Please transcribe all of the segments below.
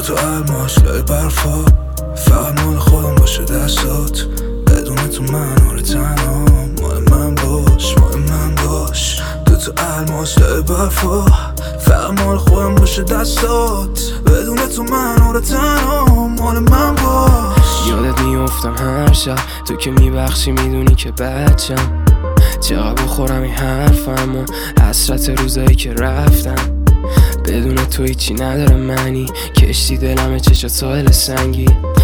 دوتا الماس لای برفا، فقط مال خودم باشه دستات، بدون تو من آره تنها، مال من باش مال من باش. دوتا الماس لای برفا، فقط مال خودم باشه دستات، بدون تو من آره تنها، مال من باش. یادت میافتم هر شب، تو که میبخشی میدونی که بچم، چقدر بخورم این حرفم و حسرت روزایی که رفتم. بدون تو هیچی نداره معنی، کشتی دلمه چشا ساحل سنگی،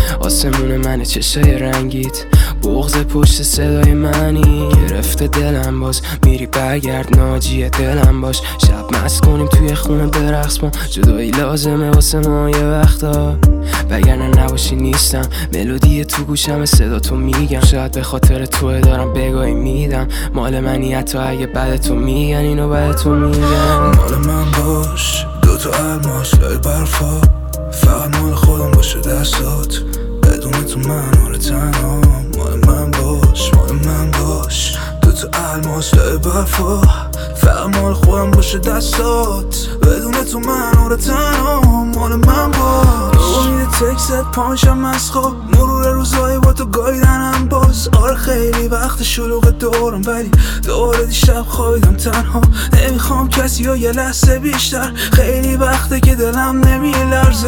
آسمون منه چشای رنگیت، بغض پشت صدای منی. گرفته دلم باز میری برگرد، ناجی دلم باش، شب مست کنیم توی خونه برقص ما، جدایی لازمه واسه ما یه وقتا، وگرنه نباشی نیستم. ملودی تو گوشم صدا تو میگم، شاید به خاطر توه دارم بگاهی میدم، مال منی حتی اگه بعد تو میگن اینو بعد تو میگن. مال من باش دوتا الماس لای برفا، فقط مال خودم باشه دستات، بدون تو من آره تنها، مال من باش مال من باش. دوتا الماس لای برفا، فقط مال خودم باشه دستات، بدون تو من آره تنها، مال من باش. امید تکست پانشم از خواب، مرور روزایی با تو گایدنم باز، آره خیلی وقت شلوغ دورم، ولی دوباره دیشب خوابیدم تنها، نمیخوام کسی یا یه لحظه بیشتر، خیلی وقته که دلم نمیلرزه،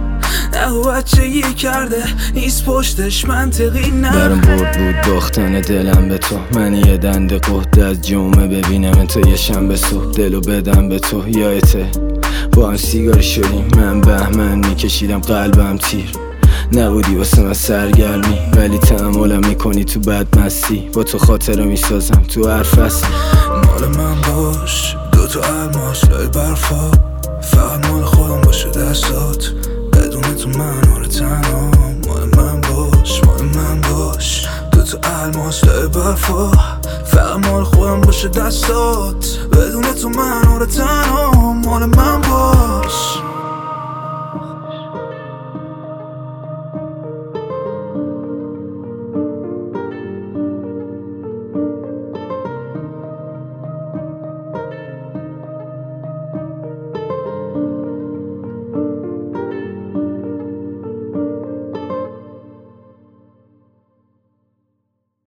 نگو بچگی کرده نیست پشتش منطقی نه. برام برد بود باختن دلم به تو، من یه دند قهد از جمعه ببینم تو یه شنبه صبح، دلو بدم به تو یادته با هم سیگار شدیم، من بهمن میکشیدم قلبم تیر، نبودی واسه من سرگرمی ولی تحملم میکنی تو بدمستی، با تو خاطره میسازم تو هر فصل. مال من باش دوتا الماس لای برفا، فقط مال خودم باشه دستات، بدون تو من آره تنها، مال من باش مال من باش. دوتا الماس لای برفا، فقط مال خودم باشه دستات، بدون تو من آره تنها، مال من